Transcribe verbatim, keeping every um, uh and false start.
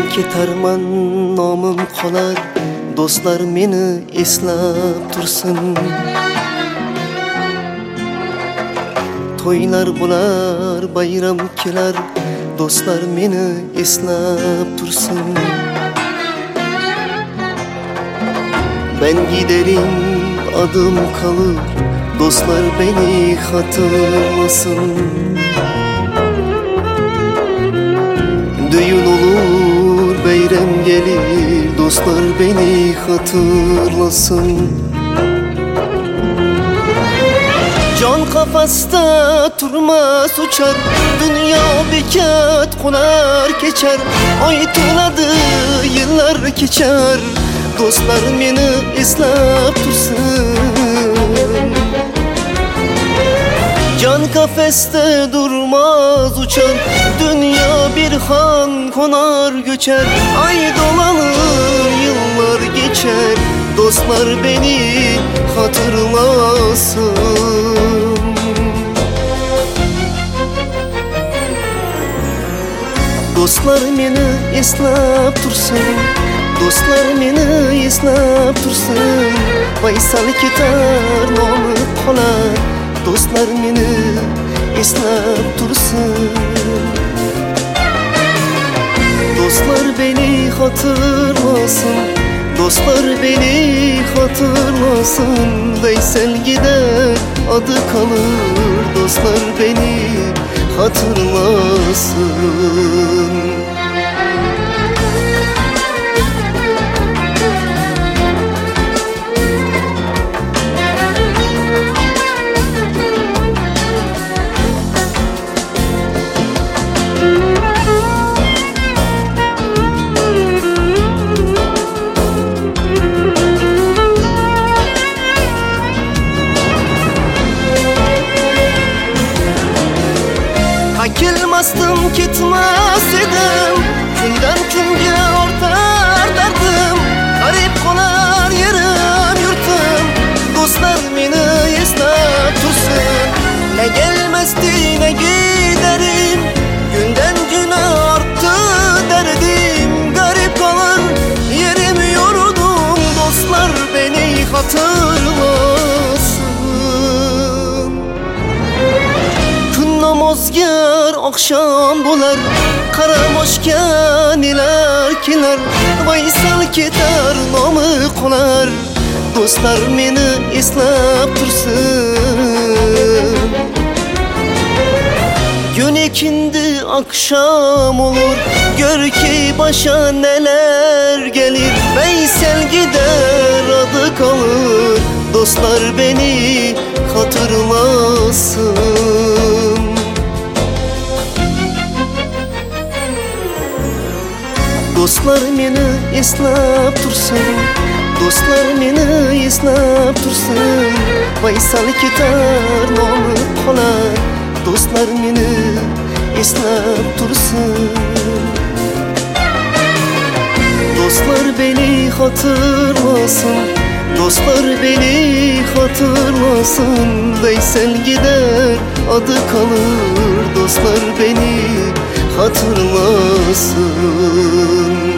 ketarman nomim qolar, do'stlar meni eslab tursin. To'ylar bo'lar, bayram kelar, do'stlar meni eslab tursin. Ben giderim, adım kalır, dostlar beni hatırlasın. Düğün olur, bayram gelir, dostlar beni hatırlasın. Can kafasta turmaz uçar, dünya bekat konar geçer. Oy tuladı, yıllar geçer, dostlar meni eslab tursin. Can kafeste durmaz uçar, dünya bir han konar göçer. Ay dolanır, yıllar geçer, dostlar beni hatırlasın. Dostlar meni eslab tursin, dostlar meni eslab tursin. Vaysal ketar nomi qolar, dostlar meni eslab tursin. Dostlar beni hatırlasın, dostlar beni hatırlasın. Veysel gider, adı kalır, dostlar beni hatırlasın. Kelmasdim ketmas edim, kundan kunga ortar dardim. Garib qolar yerim yurtim, do'stlar meni eslab tursin. Ne gelmasdi ne giderim, gündan güne ortdi derdim. Garib qolar yerim yurdum, do'stlar beni hatırlasın. Namozgar akşam bular, qaramoshga nelar kelar. Vaysal ketar nomi qolar, do'stlar meni eslab tursin. Gün ekindi akşam olur, gör ki başa neler gelir. Veysel gider, adı kalır, dostlar beni hatırlasın. Dostlar meni eslab tursin, dostlar meni eslab tursin. Vaysal ketar nomi qolar, dostlar meni eslab tursin. Dostlar beni hatırlasın, dostlar beni hatırlasın. Veysel gider, adı kalır, dostlar beni hatırlasın.